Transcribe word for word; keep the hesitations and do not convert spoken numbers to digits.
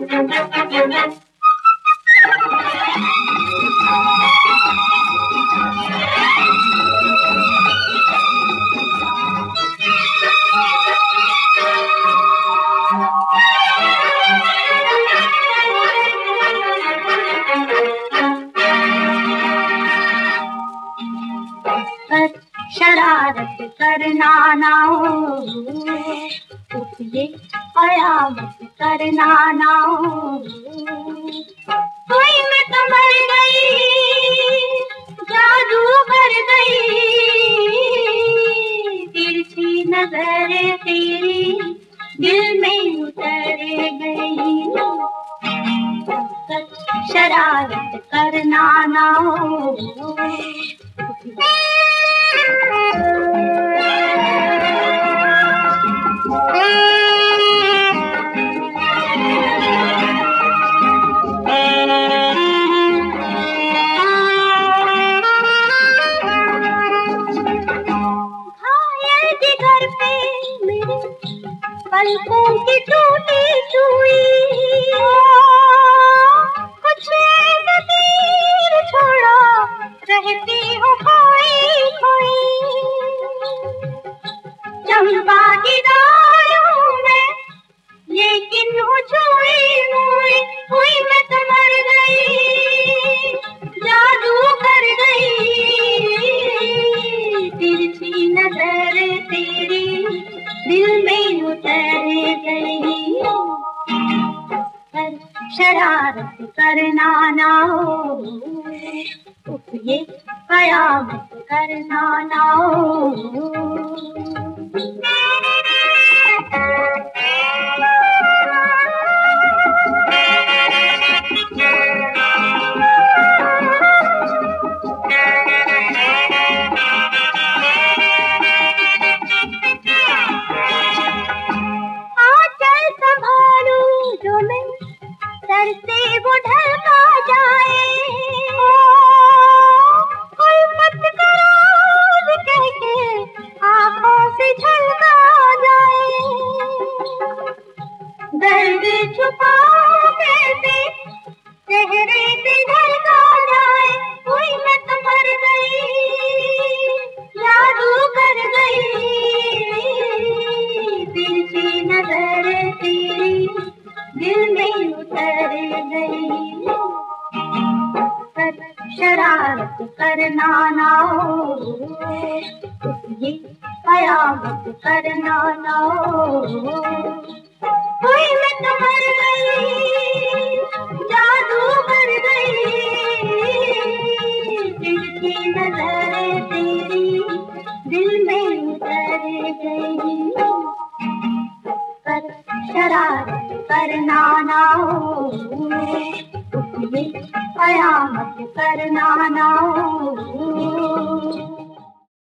शरारत करना ना हो, उठिए कयामत करना ना हो। कोई मैं तो मर गई, जादू कर गई, तिरछी नजर तेरी दिल में उतर गई। शरारत करना ना हो, पलकों की टूटी हुई कुछ नज़ीर छोड़ा, रहती हूँ खोई खोई। चंपा की डालों में लेकिन हूँ छुई हुई, हुई मैं तो मर गई, जादू कर गई, तिरछी नजर तेरी दिल में उतर गई। शरारत करना ना हो, उठिए कयामत करना ना हो। सर से वो ढलका जाए, कोई मत करो कह के आँखों से झलका जाए। दर्द छुपाओ कैसे चेहरे से ढलका जाए, कोई मैं तो मर गई, जादू कर गई, तिरछी नजर तेरी दिल में उतर गई। शरारत करना ना हो, उठिए कयामत करना ना हो। कोई मैं तो मर गई, जादू कर गई, तिरछी नजर तेरी दिल में उतर गई। शरारत करना ना हो, उठिए कयामत करना ना हो।